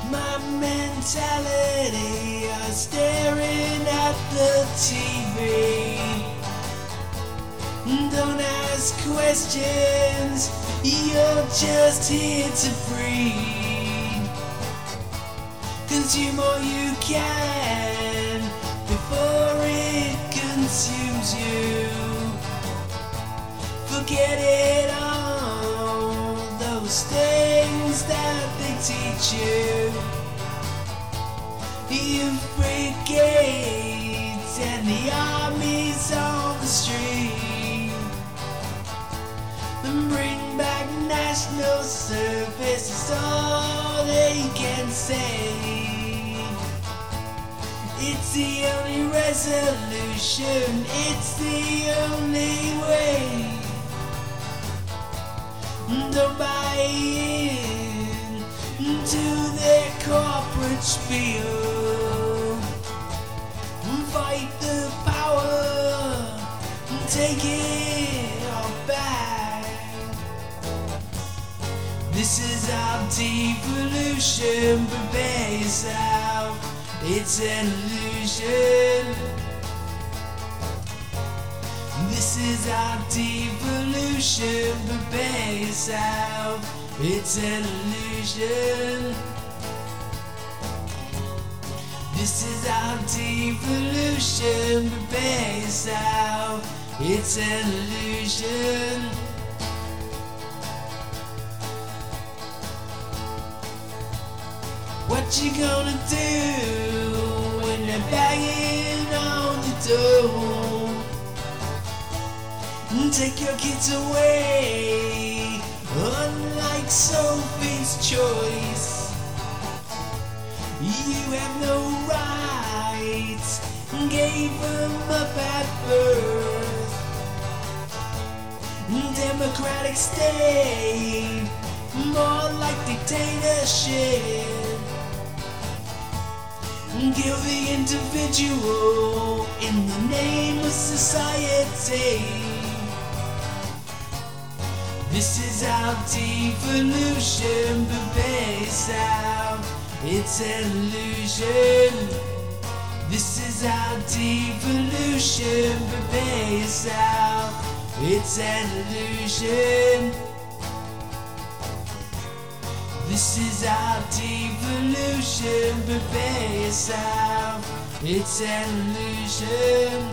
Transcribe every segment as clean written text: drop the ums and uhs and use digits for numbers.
My mentality are staring at the TV. Don't ask questions, you're just here to breathe. Consume all you can before it consumes you. Forget it all, those things that they teach you. You brigades and the armies on the street. And bring back national service, is all they can say. It's the only resolution, it's the only way. Don't buy in to their corporate spiel. Fight the power, take it all back. This is our devolution, prepare yourself, it's an illusion. This is our devolution, prepare yourself, it's an illusion. This is our devolution, prepare yourself, it's an illusion. What you gonna do when they're banging on the door? Take your kids away, unlike Sophie's Choice. You have no rights, gave them up at birth. Democratic state, more like dictatorship. Kill the individual in the name of society. This is our devolution, prepare yourself, it's an illusion. This is our devolution, prepare yourself, it's an illusion. This is our devolution, prepare yourself, it's an illusion.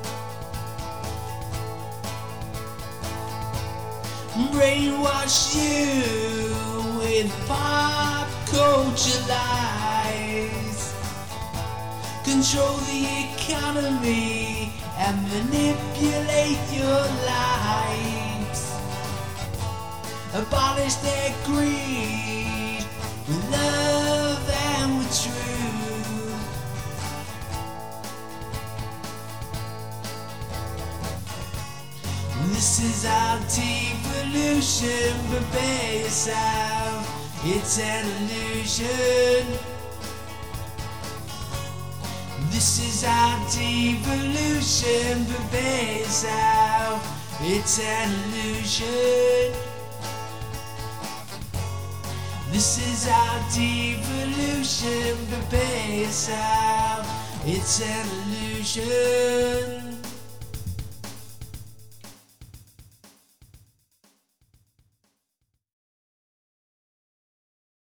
Brainwash you with pop culture lies. Control the economy and manipulate your lives. Abolish their greed with love and with truth. This is our devolution, prepare yourself, it's an illusion. This is our devolution, prepare yourself, it's an illusion. This is our devolution, prepare yourself, it's an illusion.